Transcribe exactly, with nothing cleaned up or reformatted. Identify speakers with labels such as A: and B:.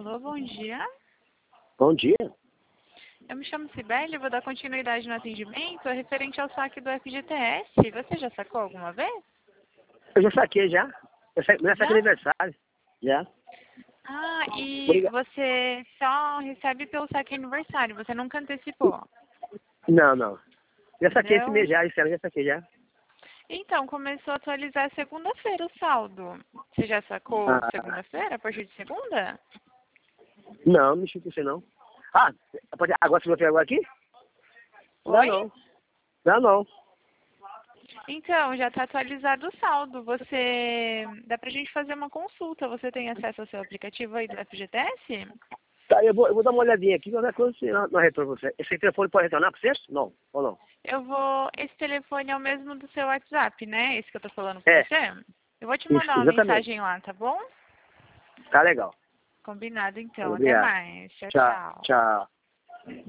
A: Alô, bom dia.
B: Bom dia.
A: Eu me chamo Cibele, vou dar continuidade no atendimento, é referente ao saque do F G T S. Você já sacou alguma vez?
B: Eu já saquei já. Eu sa... Meu
A: Já?
B: saque aniversário. Já.
A: Ah, e
B: Obrigado.
A: você só recebe pelo saque aniversário, você nunca antecipou?
B: Não, não. Já saquei esse
A: Não?
B: mês já, esse ano já saquei já.
A: Então, começou a atualizar segunda-feira o saldo. Você já sacou
B: Ah,
A: segunda-feira, a partir de segunda?
B: não, não mexi com você não. Ah, pode... agora se você agora aqui? Não,
A: Oi?
B: não. Não, não.
A: Então, já está atualizado o saldo. Você... Dá pra gente fazer uma consulta. Você tem acesso ao seu aplicativo aí do F G T S?
B: Tá, eu vou, eu vou dar uma olhadinha aqui, qualquer coisa você não, não retorno você. Esse telefone pode retornar pra você? Não, ou não?
A: Eu vou... Esse telefone é o mesmo do seu WhatsApp, né? Esse que eu tô falando com
B: É,
A: você? Eu vou te
B: isso,
A: mandar uma
B: exatamente.
A: mensagem lá, tá bom?
B: Tá legal.
A: Combinado, então. Até
B: Obrigado.
A: mais. Tchau,
B: Tchau,
A: tchau.
B: tchau.